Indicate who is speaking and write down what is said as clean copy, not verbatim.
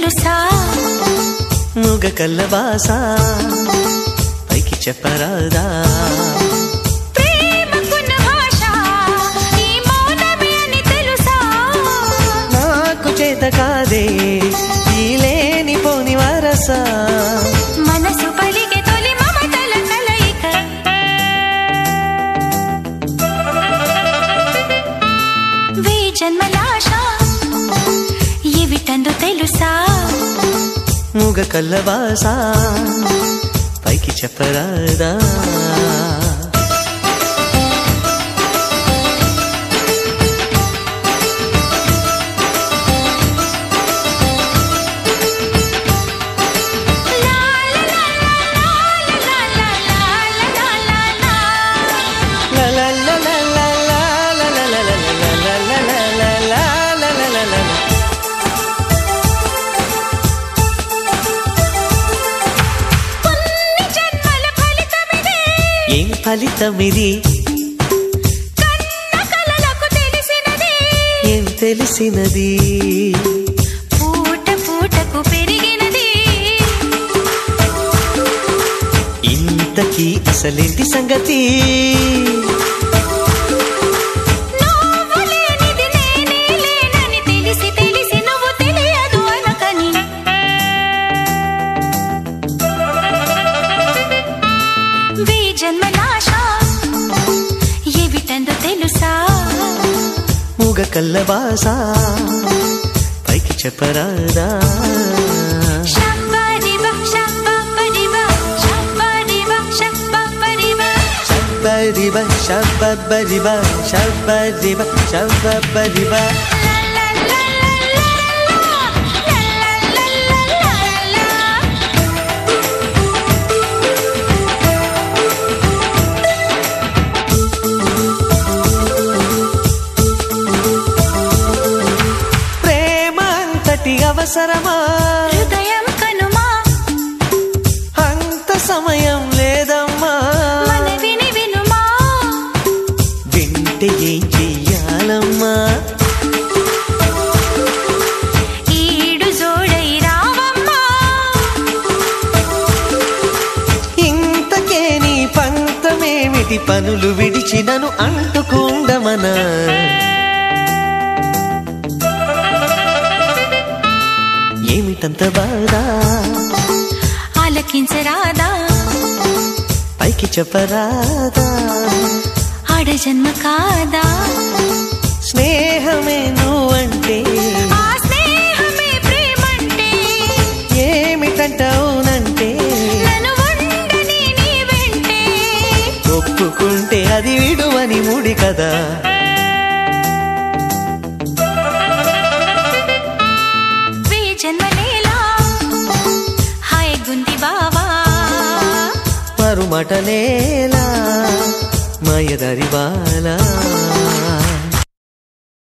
Speaker 1: తెలుసా
Speaker 2: మూగ కళ్ళ బాస పైకి చెప్పరాదా
Speaker 1: ప్రేమకున్న భాష ఈ మౌనమే అని తెలుసా
Speaker 2: నాకు చేత కాదే ఈ లేని పోని వరస
Speaker 1: మనసు పలికే తొలి మమతల కలయిక వే జన్మలాశ ఏవిటందో తెలుసా
Speaker 2: మూగ కళ్ళ బాస పైకి చెప్పరాదా ఏం ఫలితమిది
Speaker 1: కన్న కలలకు తెలిసినది
Speaker 2: ఏం తెలిసినది
Speaker 1: పూట పూటకు పెరిగినది
Speaker 2: ఇంతకీ అసలేంటి సంగతి
Speaker 1: నువ్వు లేనిది నేనే లేనని తెలిసి తెలిసి నువ్వు తెలియదు అనకని వే జన్మలాశ ఏవిటందో తెలుసా
Speaker 2: మూగ కళ్ళ బాస పైకి చెప్పరాదా
Speaker 1: షబ్బరిబ షబ్బరిబ షబ్బరిబ షబ్బరిబ
Speaker 2: షబ్బరిబ షబ్బరిబ షబ్బరిబ షబ్బరిబ ప్రేమ అంతటి అవసరమా
Speaker 1: హృదయం కనుమా
Speaker 2: అంత సమయం లేదమ్మా
Speaker 1: మనవిని వినుమా
Speaker 2: వింటే ఏం చెయ్యాలమ్మా
Speaker 1: ఈడు జోడై రావమ్మా
Speaker 2: ఇంతకే నీ పంతమేమిటి పనులు విడిచి నన్ను అంటుకుండమనా ఏమిటంత బాధ
Speaker 1: ఆలకించరాదా
Speaker 2: పైకి చెప్పరాదా
Speaker 1: ఆడ జన్మ కాదా
Speaker 2: స్నేహమే నువ్వంటే
Speaker 1: ఆ స్నేహమే ప్రేమంటే
Speaker 2: ఏమిటంటావునంటే
Speaker 1: నన్ను ఉండని నీ వెంటే
Speaker 2: ఒప్పుకుంటే అది విడువని ముడి కదా
Speaker 1: వే జన్మలేలా హాయ్ గుంది బావా
Speaker 2: మరుమటలేలా మాయదారి బాలా